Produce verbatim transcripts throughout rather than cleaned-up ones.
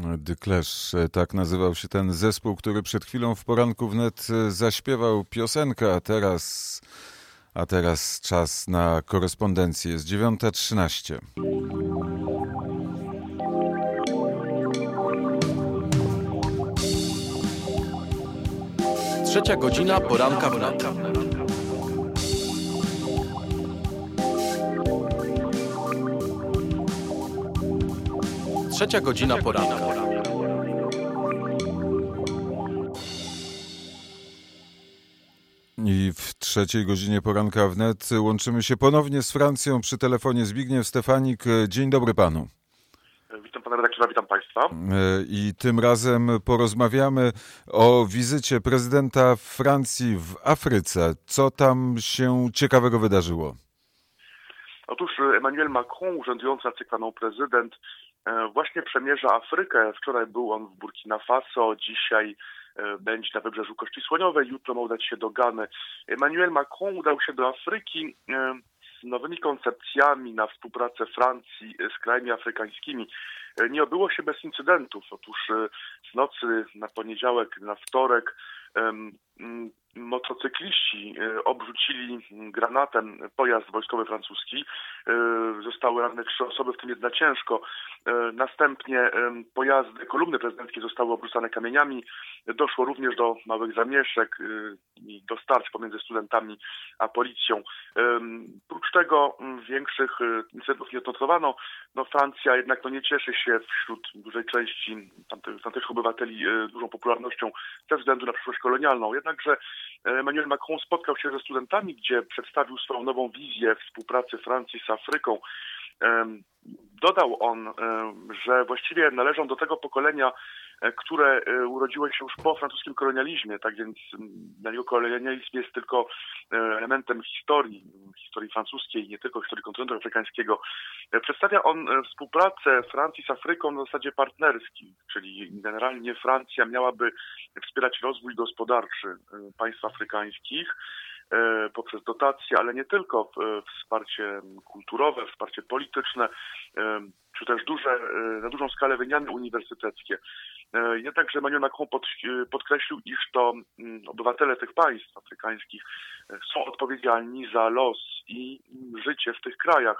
The Clash, tak nazywał się ten zespół, który przed chwilą w poranku wnet zaśpiewał piosenkę, a teraz, a teraz czas na korespondencję. Jest dziewiąta trzynaście. Trzecia godzina poranka wnet. Trzecia godzina poranka. I w trzeciej godzinie poranka wnet łączymy się ponownie z Francją przy telefonie. Zbigniew Stefanik. Dzień dobry panu. Witam pana redaktora, witam państwa. I tym razem porozmawiamy o wizycie prezydenta Francji w Afryce. Co tam się ciekawego wydarzyło? Otóż Emmanuel Macron, urzędujący na prezydent, właśnie przemierza Afrykę. Wczoraj był on w Burkina Faso, dzisiaj będzie na wybrzeżu Kości Słoniowej, jutro ma udać się do Gany. Emmanuel Macron udał się do Afryki z nowymi koncepcjami na współpracę Francji z krajami afrykańskimi. Nie obyło się bez incydentów. Otóż z nocy na poniedziałek, na wtorek motocykliści obrzucili granatem pojazd wojskowy francuski. Zostały ranne trzy osoby, w tym jedna ciężko. Następnie pojazdy, kolumny prezydenckie zostały obrzucane kamieniami. Doszło również do małych zamieszek i do starć pomiędzy studentami a policją. Prócz tego większych incydentów nie odnotowano. No, Francja jednak no, nie cieszy się wśród dużej części tamtych, tamtych obywateli dużą popularnością ze względu na przyszłość kolonialną. Jednakże Emmanuel Macron spotkał się ze studentami, gdzie przedstawił swoją nową wizję współpracy Francji z Afryką. Dodał on, że właściwie należą do tego pokolenia, które urodziło się już po francuskim kolonializmie, tak więc dla niego kolonializm jest tylko elementem historii, historii francuskiej, nie tylko historii kontynentu afrykańskiego. Przedstawia on współpracę Francji z Afryką na zasadzie partnerskiej, czyli generalnie Francja miałaby wspierać rozwój gospodarczy państw afrykańskich poprzez dotacje, ale nie tylko, wsparcie kulturowe, wsparcie polityczne, czy też duże, na dużą skalę wymiany uniwersyteckie. Jednakże Emmanuel Macron pod, podkreślił, iż to obywatele tych państw afrykańskich są odpowiedzialni za los i życie w tych krajach.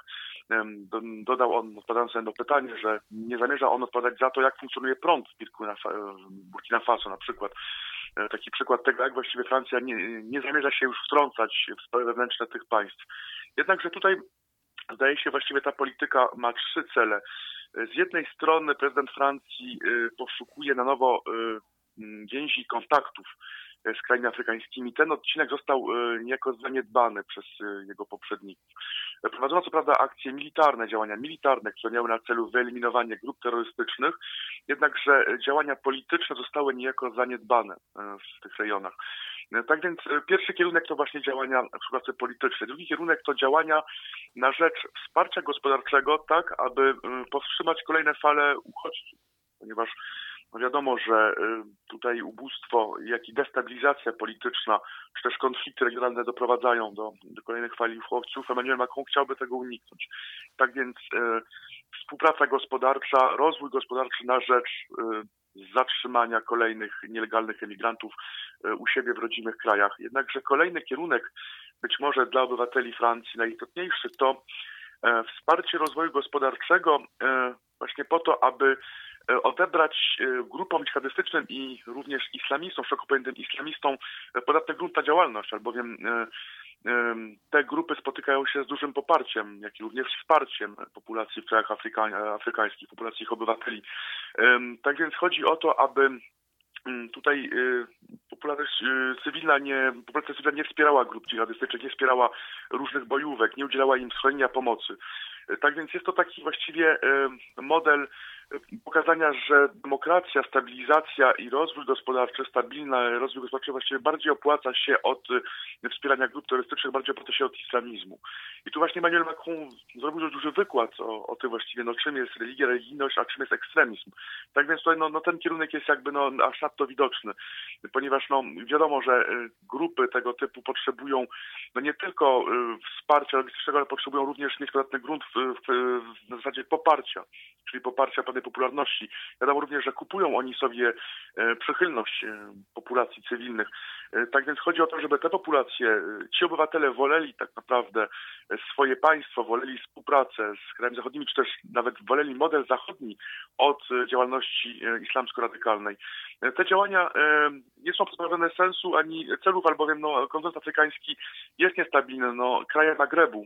Dodał on, odpowiadając na pytanie, że nie zamierza on odpowiadać za to, jak funkcjonuje prąd w Burkina Faso na przykład. Taki przykład tego, jak właściwie Francja nie, nie zamierza się już wtrącać w sprawy wewnętrzne tych państw. Jednakże tutaj zdaje się, właściwie ta polityka ma trzy cele. Z jednej strony prezydent Francji poszukuje na nowo więzi kontaktów z krajami afrykańskimi. Ten odcinek został niejako zaniedbany przez jego poprzedników. Prowadzono co prawda akcje militarne, działania militarne, które miały na celu wyeliminowanie grup terrorystycznych, jednakże działania polityczne zostały niejako zaniedbane w tych rejonach. Tak więc pierwszy kierunek to właśnie działania współpracy politycznej. Drugi kierunek to działania na rzecz wsparcia gospodarczego, tak aby powstrzymać kolejne fale uchodźców, ponieważ no wiadomo, że tutaj ubóstwo, jak i destabilizacja polityczna, czy też konflikty regionalne doprowadzają do, do kolejnych fali uchodźców. Emmanuel Macron chciałby tego uniknąć. Tak więc e, współpraca gospodarcza, rozwój gospodarczy na rzecz e, zatrzymania kolejnych nielegalnych emigrantów e, u siebie w rodzimych krajach. Jednakże kolejny kierunek, być może dla obywateli Francji najistotniejszy, to e, wsparcie rozwoju gospodarczego e, właśnie po to, aby odebrać grupom dżihadystycznym i również islamistom, szeroko pojętym islamistom, podatny grunt na działalność, albowiem te grupy spotykają się z dużym poparciem, jak i również wsparciem populacji w krajach afryka- afrykańskich, populacji ich obywateli. Tak więc chodzi o to, aby tutaj popularność cywilna nie, populacja cywilna nie wspierała grup dżihadystycznych, nie wspierała różnych bojówek, nie udzielała im schronienia, pomocy. Tak więc jest to taki właściwie model pokazania, że demokracja, stabilizacja i rozwój gospodarczy, stabilny rozwój gospodarczy właściwie bardziej opłaca się od wspierania grup terrorystycznych, bardziej opłaca się od islamizmu. I tu właśnie Emmanuel Macron zrobił duży wykład o, o tym właściwie, no czym jest religia, religijność, a czym jest ekstremizm. Tak więc tutaj no, no ten kierunek jest jakby no aż nadto widoczny, ponieważ no wiadomo, że grupy tego typu potrzebują no nie tylko wsparcia logistycznego, ale potrzebują również mieć podatny grunt w, w, w zasadzie poparcia, czyli poparcia pewnej żadnej popularności. Wiadomo również, że kupują oni sobie przychylność populacji cywilnych. Tak więc chodzi o to, żeby te populacje, ci obywatele woleli tak naprawdę swoje państwo, woleli współpracę z krajami zachodnimi, czy też nawet woleli model zachodni od działalności islamsko-radykalnej. Te działania nie są pozbawione sensu ani celów, albowiem no, kontynent afrykański jest niestabilny. No, kraje Magrebu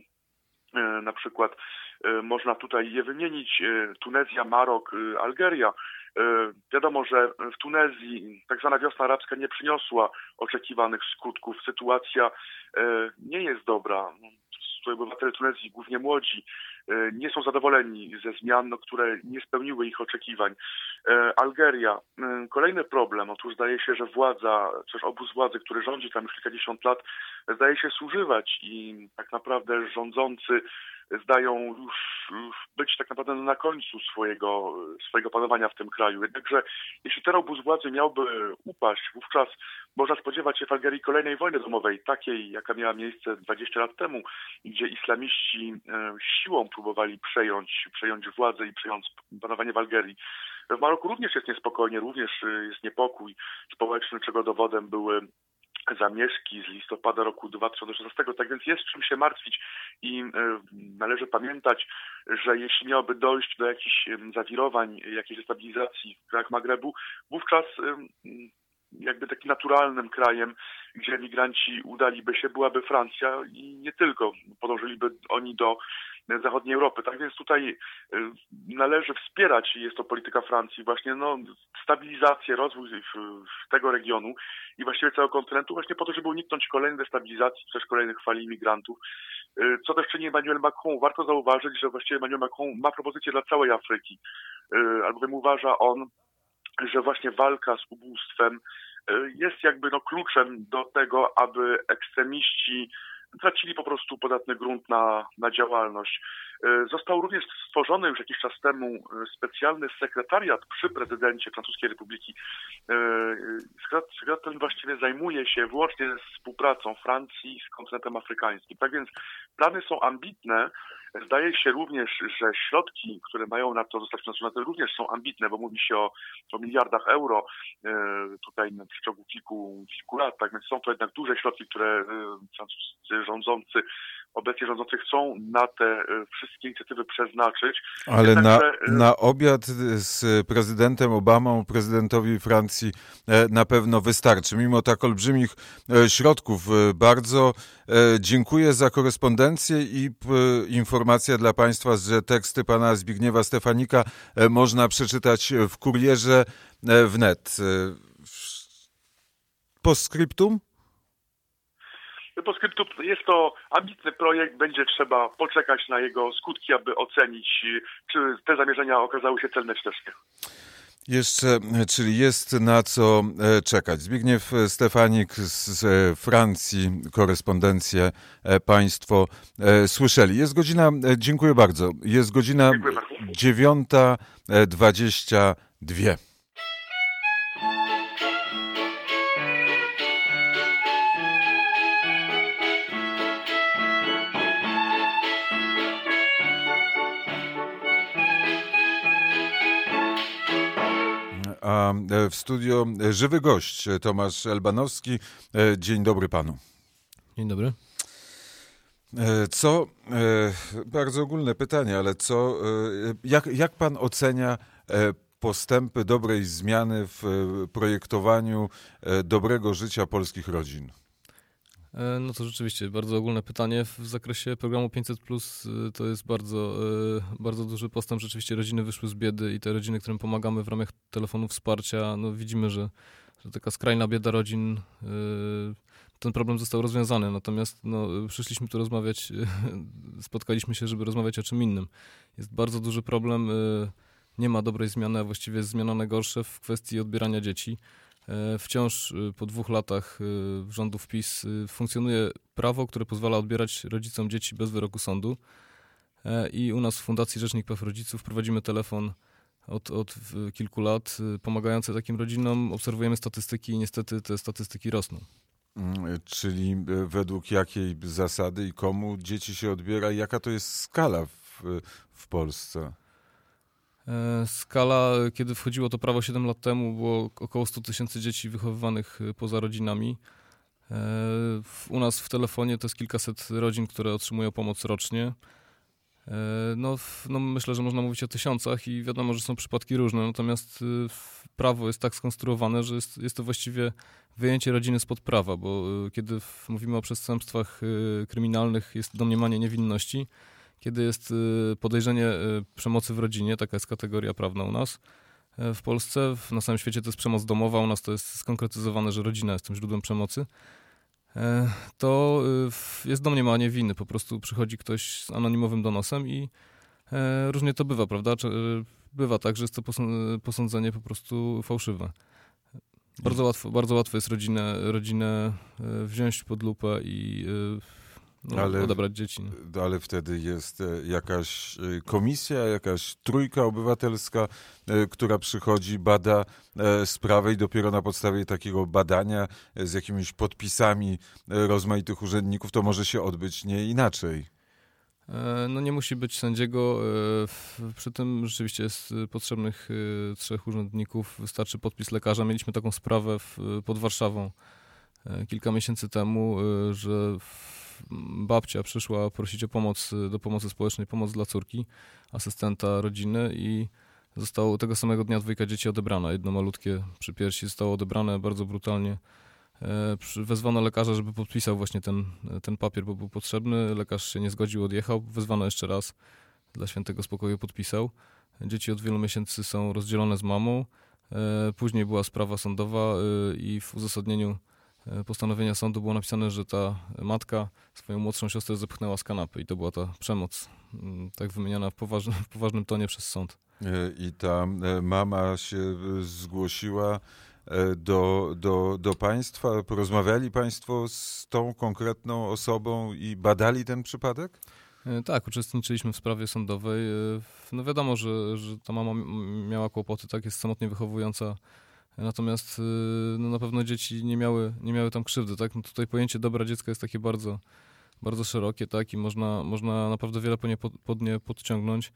na przykład, można tutaj je wymienić, Tunezja, Marok, Algeria. Wiadomo, że w Tunezji tak zwana wiosna arabska nie przyniosła oczekiwanych skutków. Sytuacja nie jest dobra. Obywatele Tunezji, głównie młodzi, nie są zadowoleni ze zmian, no, które nie spełniły ich oczekiwań. Algeria, kolejny problem. Otóż zdaje się, że władza, też obóz władzy, który rządzi tam już kilkadziesiąt lat, zdaje się zużywać i tak naprawdę rządzący zdają już, już być tak naprawdę na końcu swojego, swojego panowania w tym kraju. Jednakże jeśli ten obóz władzy miałby upaść, wówczas można spodziewać się w Algerii kolejnej wojny domowej, takiej jaka miała miejsce dwadzieścia lat temu, gdzie islamiści siłą próbowali przejąć, przejąć władzę i przejąć panowanie w Algerii. W Maroku również jest niespokojnie, również jest niepokój społeczny, czego dowodem były zamieszki z listopada roku dwa tysiące szesnastego, tak więc jest czym się martwić i należy pamiętać, że jeśli miałoby dojść do jakichś zawirowań, jakiejś destabilizacji w krajach Magrebu, wówczas jakby takim naturalnym krajem, gdzie emigranci udaliby się, byłaby Francja i nie tylko. Podążyliby oni do zachodniej Europy. Tak więc tutaj należy wspierać, jest to polityka Francji, właśnie no, stabilizację, rozwój tego regionu i właściwie całego kontynentu, właśnie po to, żeby uniknąć kolejnej destabilizacji, też kolejnych fali imigrantów. Co też czyni Emmanuel Macron? Warto zauważyć, że właściwie Emmanuel Macron ma propozycję dla całej Afryki, albowiem uważa on, że właśnie walka z ubóstwem jest jakby no kluczem do tego, aby ekstremiści tracili po prostu podatny grunt na, na działalność. Został również stworzony już jakiś czas temu specjalny sekretariat przy prezydencie Francuskiej Republiki. Sekretariat ten właściwie zajmuje się wyłącznie współpracą Francji z kontynentem afrykańskim. Tak więc plany są ambitne. Zdaje się również, że środki, które mają na to zostać przeznaczone, również są ambitne, bo mówi się o, o miliardach euro tutaj w przeciągu kilku, kilku lat. Tak więc są to jednak duże środki, które francuscy rządzący, obecnie rządzący chcą na te wszystkie inicjatywy przeznaczyć. Ale Jednak, na, że... na obiad z prezydentem Obamą, prezydentowi Francji na pewno wystarczy. Mimo tak olbrzymich środków. Bardzo dziękuję za korespondencję i informacja dla Państwa, że teksty pana Zbigniewa Stefanika można przeczytać w Kurierze wnet. Postscriptum? Postscriptum jest to ambitny projekt, będzie trzeba poczekać na jego skutki, aby ocenić, czy te zamierzenia okazały się celne, czy też nie. Jeszcze, czyli jest na co czekać. Zbigniew Stefanik z Francji, korespondencję Państwo słyszeli. Jest godzina, dziękuję bardzo, jest godzina dziewiąta dwadzieścia dwa. A w studio żywy gość, Tomasz Elbanowski. Dzień dobry panu. Dzień dobry. Co, bardzo ogólne pytanie, ale co, jak, jak pan ocenia postępy dobrej zmiany w projektowaniu dobrego życia polskich rodzin? No to rzeczywiście bardzo ogólne pytanie. W zakresie programu pięćset plus to jest bardzo, bardzo duży postęp. Rzeczywiście rodziny wyszły z biedy i te rodziny, którym pomagamy w ramach telefonu wsparcia, no widzimy, że, że taka skrajna bieda rodzin, ten problem został rozwiązany. Natomiast no, przyszliśmy tu rozmawiać, spotkaliśmy się, żeby rozmawiać o czym innym. Jest bardzo duży problem, nie ma dobrej zmiany, a właściwie jest zmiana na gorsze w kwestii odbierania dzieci. Wciąż po dwóch latach rządów PiS funkcjonuje prawo, które pozwala odbierać rodzicom dzieci bez wyroku sądu. I u nas w Fundacji Rzecznik Praw Rodziców prowadzimy telefon od, od kilku lat pomagający takim rodzinom. Obserwujemy statystyki i niestety te statystyki rosną. Czyli według jakiej zasady i komu dzieci się odbiera i jaka to jest skala w, w Polsce? Skala, kiedy wchodziło to prawo siedem lat temu, było około sto tysięcy dzieci wychowywanych poza rodzinami. U nas w telefonie to jest kilkaset rodzin, które otrzymują pomoc rocznie. No, no myślę, że można mówić o tysiącach i wiadomo, że są przypadki różne, natomiast prawo jest tak skonstruowane, że jest, jest to właściwie wyjęcie rodziny spod prawa, bo kiedy mówimy o przestępstwach kryminalnych, jest domniemanie niewinności. Kiedy jest podejrzenie przemocy w rodzinie, taka jest kategoria prawna u nas w Polsce, na całym świecie to jest przemoc domowa, u nas to jest skonkretyzowane, że rodzina jest tym źródłem przemocy, to jest domniemanie winy, po prostu przychodzi ktoś z anonimowym donosem i różnie to bywa, prawda? Bywa tak, że jest to posądzenie po prostu fałszywe. Bardzo łatwo, bardzo łatwo jest rodzinę, rodzinę wziąć pod lupę i no, ale, odebrać dzieci. No. Ale wtedy jest jakaś komisja, jakaś trójka obywatelska, która przychodzi, bada sprawę i dopiero na podstawie takiego badania z jakimiś podpisami rozmaitych urzędników to może się odbyć nie inaczej. No nie musi być sędziego. Przy tym rzeczywiście jest potrzebnych trzech urzędników. Wystarczy podpis lekarza. Mieliśmy taką sprawę w, pod Warszawą kilka miesięcy temu, że babcia przyszła prosić o pomoc do pomocy społecznej, pomoc dla córki, asystenta rodziny i zostało tego samego dnia dwójka dzieci odebrane. Jedno malutkie przy piersi zostało odebrane bardzo brutalnie. Wezwano lekarza, żeby podpisał właśnie ten, ten papier, bo był potrzebny. Lekarz się nie zgodził, odjechał. Wezwano jeszcze raz, dla świętego spokoju podpisał. Dzieci od wielu miesięcy są rozdzielone z mamą. Później była sprawa sądowa i w uzasadnieniu postanowienia sądu było napisane, że ta matka swoją młodszą siostrę zepchnęła z kanapy i to była ta przemoc, tak wymieniana w poważnym, w poważnym tonie przez sąd. I ta mama się zgłosiła do, do, do państwa? Porozmawiali państwo z tą konkretną osobą i badali ten przypadek? Tak, uczestniczyliśmy w sprawie sądowej. No wiadomo, że, że ta mama miała kłopoty, tak, jest samotnie wychowująca. Natomiast no, na pewno dzieci nie miały, nie miały tam krzywdy, tak? No, tutaj pojęcie dobra dziecka jest takie bardzo, bardzo szerokie, tak? I można, można naprawdę wiele po nie, pod nie podciągnąć.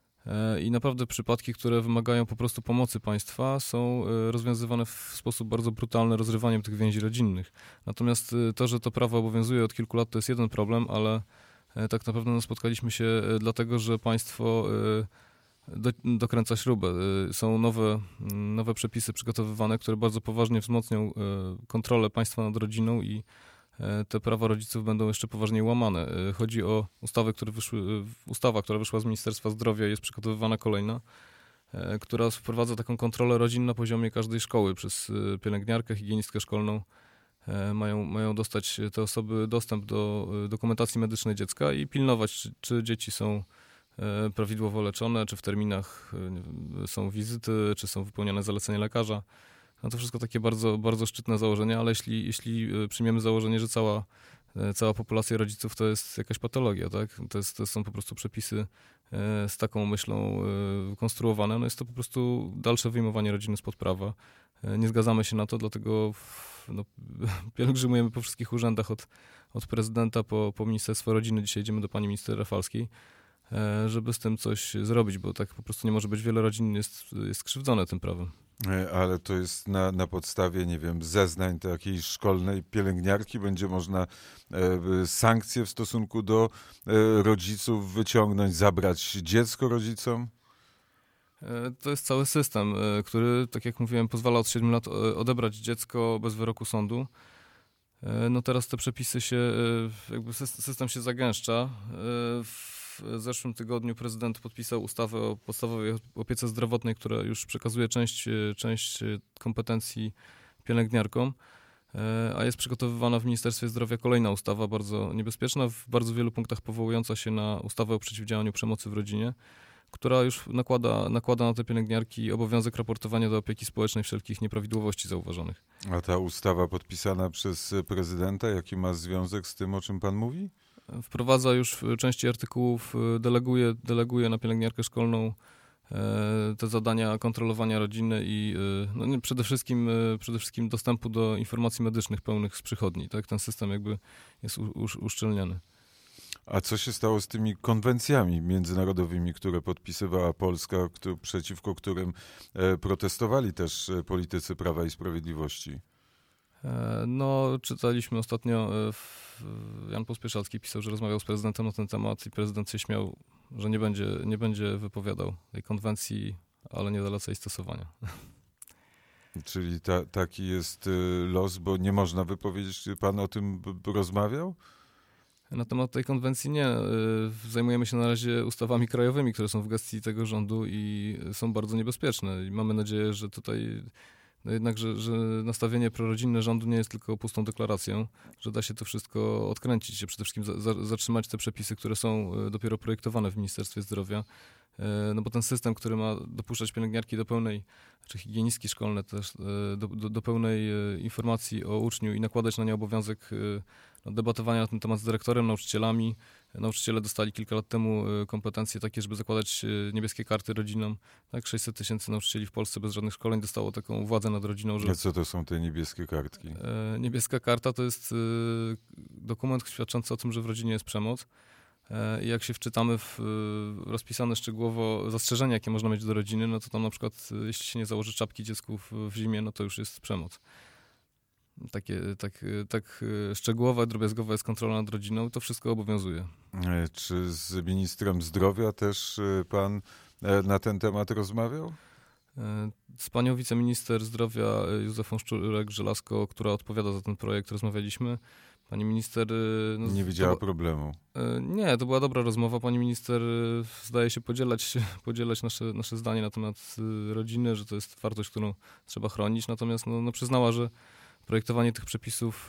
I naprawdę przypadki, które wymagają po prostu pomocy państwa, są rozwiązywane w sposób bardzo brutalny, rozrywaniem tych więzi rodzinnych. Natomiast to, że to prawo obowiązuje od kilku lat, to jest jeden problem, ale tak naprawdę no, spotkaliśmy się dlatego, że państwo do, dokręca śrubę. Są nowe, nowe przepisy przygotowywane, które bardzo poważnie wzmocnią kontrolę państwa nad rodziną i te prawa rodziców będą jeszcze poważniej łamane. Chodzi o ustawy, które wyszły, ustawa, która wyszła z Ministerstwa Zdrowia, jest przygotowywana kolejna, która wprowadza taką kontrolę rodzin na poziomie każdej szkoły przez pielęgniarkę, higienistkę szkolną. Mają, mają dostać te osoby dostęp do dokumentacji medycznej dziecka i pilnować, czy, czy dzieci są prawidłowo leczone, czy w terminach są wizyty, czy są wypełniane zalecenia lekarza. No to wszystko takie bardzo, bardzo szczytne założenia, ale jeśli, jeśli przyjmiemy założenie, że cała, cała populacja rodziców to jest jakaś patologia, tak? To, jest, to są po prostu przepisy z taką myślą konstruowane, no jest to po prostu dalsze wyjmowanie rodziny spod prawa. Nie zgadzamy się na to, dlatego no, pielgrzymujemy po wszystkich urzędach od, od prezydenta po, po Ministerstwo Rodziny. Dzisiaj idziemy do pani minister Rafalskiej, żeby z tym coś zrobić, bo tak po prostu nie może być. Wiele rodzin jest, jest skrzywdzone tym prawem. Ale to jest na, na podstawie, nie wiem, zeznań takiej szkolnej pielęgniarki będzie można e, sankcje w stosunku do e, rodziców wyciągnąć, zabrać dziecko rodzicom? E, to jest cały system, e, który, tak jak mówiłem, pozwala od siedmiu lat odebrać dziecko bez wyroku sądu. E, no teraz te przepisy się, e, jakby system się zagęszcza. E, w W zeszłym tygodniu prezydent podpisał ustawę o podstawowej opiece zdrowotnej, która już przekazuje część, część kompetencji pielęgniarkom, a jest przygotowywana w Ministerstwie Zdrowia kolejna ustawa, bardzo niebezpieczna, w bardzo wielu punktach powołująca się na ustawę o przeciwdziałaniu przemocy w rodzinie, która już nakłada, nakłada na te pielęgniarki obowiązek raportowania do opieki społecznej wszelkich nieprawidłowości zauważonych. A ta ustawa podpisana przez prezydenta, jaki ma związek z tym, o czym pan mówi? Wprowadza już w części artykułów, deleguje, deleguje na pielęgniarkę szkolną te zadania kontrolowania rodziny i no, przede wszystkim, przede wszystkim dostępu do informacji medycznych pełnych z przychodni. Tak? Ten system jakby jest u, u, uszczelniony. A co się stało z tymi konwencjami międzynarodowymi, które podpisywała Polska, któ- przeciwko którym e, protestowali też e, politycy Prawa i Sprawiedliwości? E, No, czytaliśmy ostatnio, e, w- Jan Pospieszalski pisał, że rozmawiał z prezydentem na ten temat i prezydent się śmiał, że nie będzie, nie będzie wypowiadał tej konwencji, ale nie zaleca jej stosowania. Czyli ta, taki jest e, los, bo nie można wypowiedzieć. Czy pan o tym b- b- rozmawiał? Na temat tej konwencji nie. Y, Zajmujemy się na razie ustawami krajowymi, które są w gestii tego rządu i są bardzo niebezpieczne. I mamy nadzieję, że tutaj no jednak, że, że nastawienie prorodzinne rządu nie jest tylko pustą deklaracją, że da się to wszystko odkręcić, przede wszystkim za, za, zatrzymać te przepisy, które są y, dopiero projektowane w Ministerstwie Zdrowia. Y, No bo ten system, który ma dopuszczać pielęgniarki do pełnej, czy higienistki szkolne też, y, do, do, do pełnej y, informacji o uczniu i nakładać na nie obowiązek y, no, debatowania na ten temat z dyrektorem, nauczycielami. Nauczyciele dostali kilka lat temu y, kompetencje takie, żeby zakładać y, niebieskie karty rodzinom. Tak, sześćset tysięcy nauczycieli w Polsce bez żadnych szkoleń dostało taką władzę nad rodziną, że A co to są te niebieskie kartki? e, niebieska karta to jest y, dokument świadczący o tym, że w rodzinie jest przemoc. E, I jak się wczytamy w y, rozpisane szczegółowo zastrzeżenia, jakie można mieć do rodziny, no to tam na przykład, y, jeśli się nie założy czapki dziecku w, w zimie, no to już jest przemoc. Takie, tak, tak y, szczegółowa, drobiazgowa jest kontrola nad rodziną i to wszystko obowiązuje. E, Czy z ministrem zdrowia też e, pan e, na ten temat rozmawiał? E, Z panią wiceminister zdrowia e, Józefą Szczurek-Żelazko, która odpowiada za ten projekt, rozmawialiśmy. Pani minister... e, No, Nie widziała to, problemu. e, nie, to była dobra rozmowa. Pani minister e, zdaje się podzielać, podzielać nasze, nasze zdanie na temat e, rodziny, że to jest wartość, którą trzeba chronić. Natomiast no, no przyznała, że projektowanie tych przepisów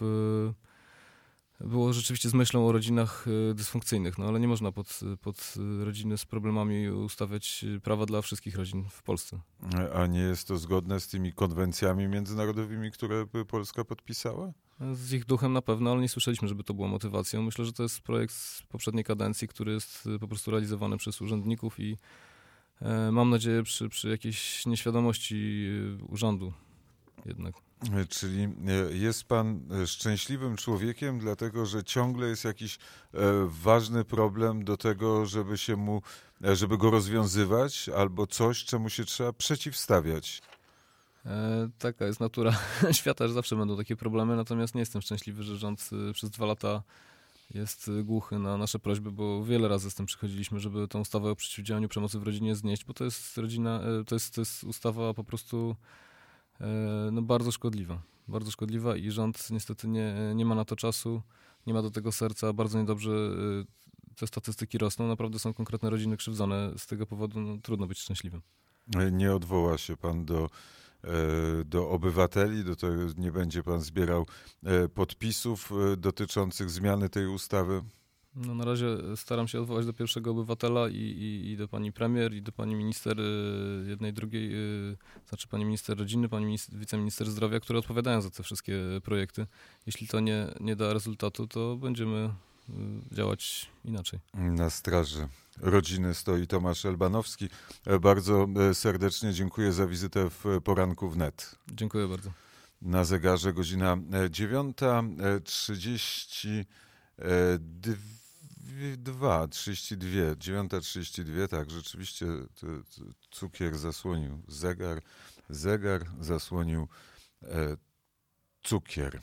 e, było rzeczywiście z myślą o rodzinach e, dysfunkcyjnych, no ale nie można pod, pod rodziny z problemami ustawiać prawa dla wszystkich rodzin w Polsce. E, A nie jest to zgodne z tymi konwencjami międzynarodowymi, które by Polska podpisała? Z ich duchem na pewno, ale nie słyszeliśmy, żeby to było motywacją. Myślę, że to jest projekt z poprzedniej kadencji, który jest y, po prostu realizowany przez urzędników i e, mam nadzieję przy, przy jakiejś nieświadomości y, urzędu jednak. E, Czyli e, jest pan e, szczęśliwym człowiekiem, dlatego że ciągle jest jakiś e, ważny problem do tego, żeby się mu, e, żeby go rozwiązywać, albo coś, czemu się trzeba przeciwstawiać. E, taka jest natura świata, że zawsze będą takie problemy, natomiast nie jestem szczęśliwy, że rząd y, przez dwa lata jest y, głuchy na nasze prośby, bo wiele razy z tym przychodziliśmy, żeby tą ustawę o przeciwdziałaniu przemocy w rodzinie znieść, bo to jest rodzina, e, to jest, to jest ustawa po prostu e, no, bardzo szkodliwa. Bardzo szkodliwa i rząd niestety nie, nie ma na to czasu, nie ma do tego serca, bardzo niedobrze y, te statystyki rosną, naprawdę są konkretne rodziny krzywdzone, z tego powodu no, trudno być szczęśliwym. E, Nie odwoła się pan do, e, do obywateli, do tego nie będzie pan zbierał e, podpisów e, dotyczących zmiany tej ustawy? No, na razie staram się odwołać do pierwszego obywatela i, i, i do pani premier, i do pani minister y, jednej, drugiej, y, znaczy pani minister rodziny, pani minister, wiceminister zdrowia, które odpowiadają za te wszystkie projekty. Jeśli to nie, nie da rezultatu, to będziemy y, działać inaczej. Na straży rodziny stoi Tomasz Elbanowski. E, Bardzo e, serdecznie dziękuję za wizytę w Poranku Wnet. Dziękuję bardzo. Na zegarze godzina dziewiąta trzydzieści dwa, trzydzieści dwa, dziewiąta trzydzieści dwa, tak, rzeczywiście to, to cukier zasłonił zegar, zegar zasłonił e, cukier.